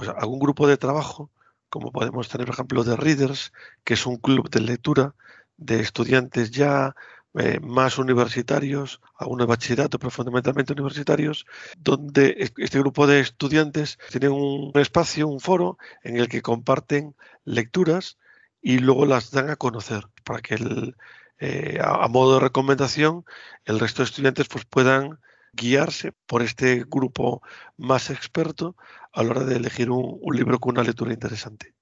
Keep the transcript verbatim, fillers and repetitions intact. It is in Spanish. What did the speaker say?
pues algún grupo de trabajo, como podemos tener, por ejemplo, The Readers, que es un club de lectura de estudiantes ya eh, más universitarios, algunos de bachillerato, pero fundamentalmente universitarios, donde es- este grupo de estudiantes tienen un espacio, un foro, en el que comparten lecturas y luego las dan a conocer para que el, eh, a, a modo de recomendación el resto de estudiantes pues puedan guiarse por este grupo más experto a la hora de elegir un, un libro con una lectura interesante.